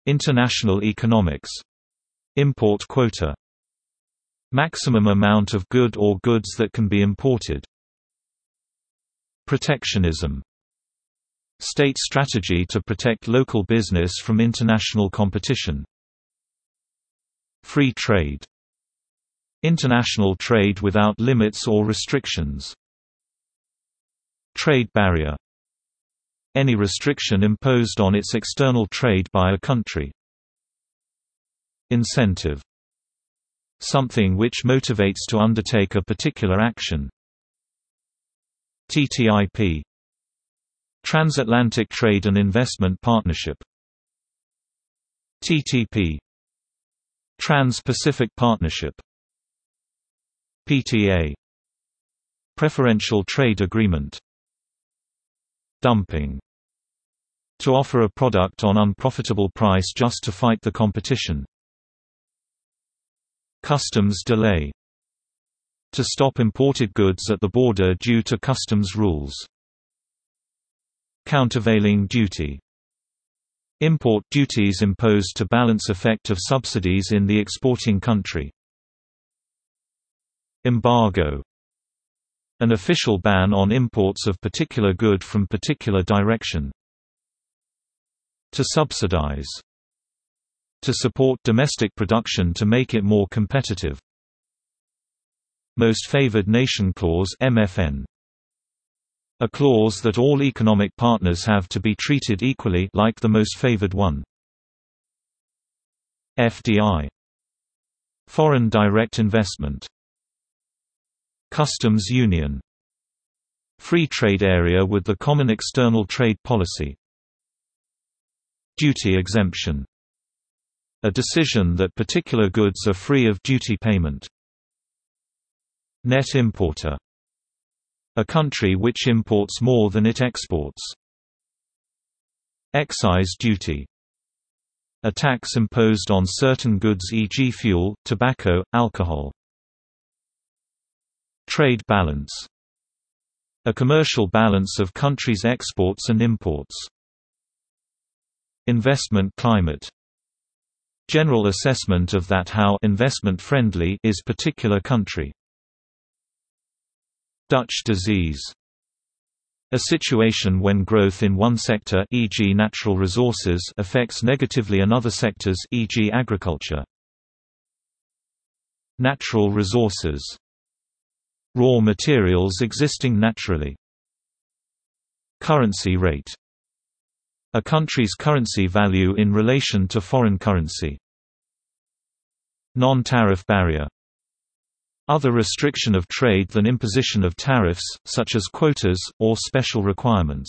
International economics. Import quota. Maximum amount of good or goods that can be imported. Protectionism. State strategy to protect local business from international competition. Free trade. International trade without limits or restrictions. Trade barrier. Any restriction imposed on its external trade by a country. Incentive. Something which motivates to undertake a particular action. TTIP. Transatlantic Trade and Investment Partnership. TTP. Trans-Pacific Partnership. PTA. Preferential Trade Agreement. Dumping. To offer a product on unprofitable price just to fight the competition. Customs delay. To stop imported goods at the border due to customs rules. Countervailing duty. Import duties imposed to balance effect of subsidies in the exporting country. Embargo. An official ban on imports of particular good from particular direction. To subsidize. To support domestic production to make it more competitive. Most Favored Nation Clause (MFN). A clause that all economic partners have to be treated equally, like the most favored one. FDI. Foreign direct investment. Customs union. Free trade area with the common external trade policy. Duty exemption. A decision that particular goods are free of duty payment. Net importer. A country which imports more than it exports. Excise duty. A tax imposed on certain goods, e.g. fuel, tobacco, alcohol. Trade balance. A commercial balance of countries' exports and imports. Investment climate. General assessment of that how investment-friendly is particular country. Dutch disease. A situation when growth in one sector, e.g. natural resources, affects negatively another sectors, e.g. agriculture. Natural resources. Raw materials existing naturally. Currency rate. A country's currency value in relation to foreign currency. Non-tariff barrier. Other restriction of trade than imposition of tariffs, such as quotas, or special requirements.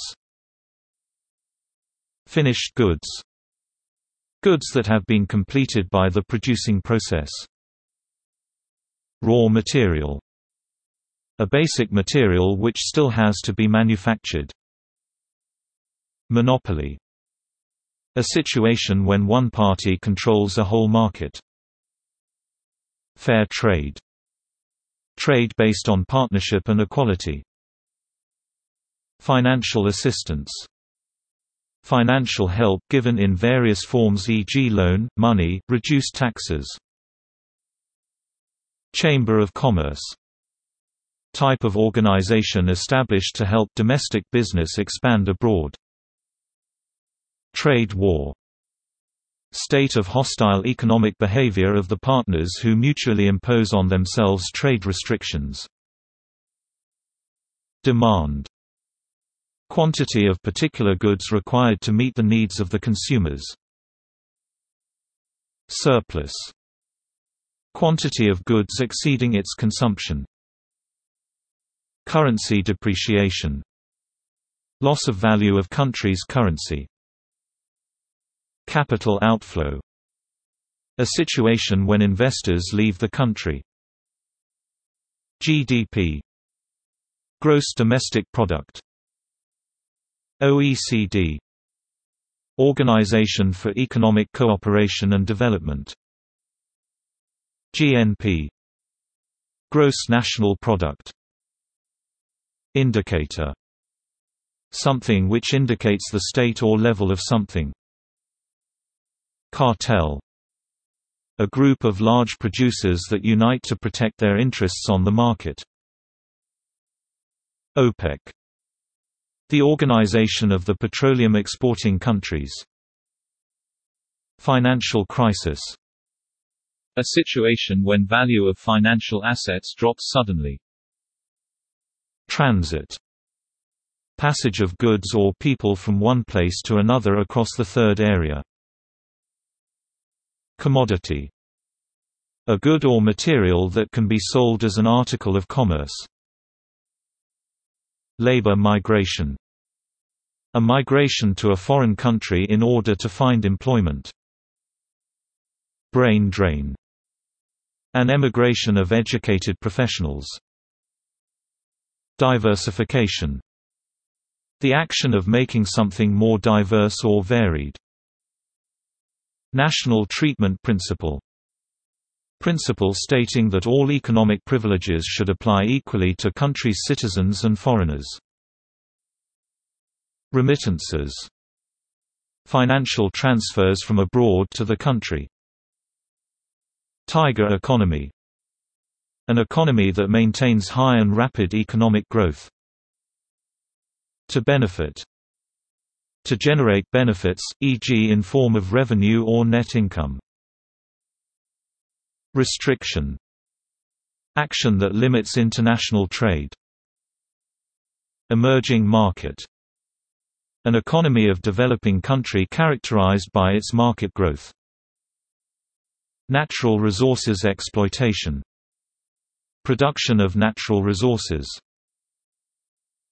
Finished goods. Goods that have been completed by the producing process. Raw material. A basic material which still has to be manufactured. Monopoly. A situation when one party controls a whole market. Fair trade. Trade based on partnership and equality. Financial assistance. Financial help given in various forms, e.g. loan, money, reduced taxes. Chamber of Commerce. Type of organization established to help domestic business expand abroad. Trade war. State of hostile economic behavior of the partners who mutually impose on themselves trade restrictions. Demand. Quantity of particular goods required to meet the needs of the consumers. Surplus. Quantity of goods exceeding its consumption. Currency depreciation. Loss of value of country's currency. Capital outflow. A situation when investors leave the country. GDP. Gross domestic product. OECD. Organization for Economic Cooperation and Development. GNP. Gross national product. Indicator. Something which indicates the state or level of something. Cartel. A group of large producers that unite to protect their interests on the market. OPEC. The organization of the petroleum exporting countries. Financial crisis. A situation when value of financial assets drops suddenly. Transit. Passage of goods or people from one place to another across the third area. Commodity. A good or material that can be sold as an article of commerce. Labor migration. A migration to a foreign country in order to find employment. Brain drain. An emigration of educated professionals. Diversification. The action of making something more diverse or varied. National treatment principle. Principle stating that all economic privileges should apply equally to countries' citizens and foreigners. Remittances. Financial transfers from abroad to the country. Tiger economy. An economy that maintains high and rapid economic growth. To benefit. To generate benefits, e.g. in form of revenue or net income. Restriction. Action that limits international trade. Emerging market. An economy of developing country characterized by its market growth. Natural resources exploitation. Production of natural resources.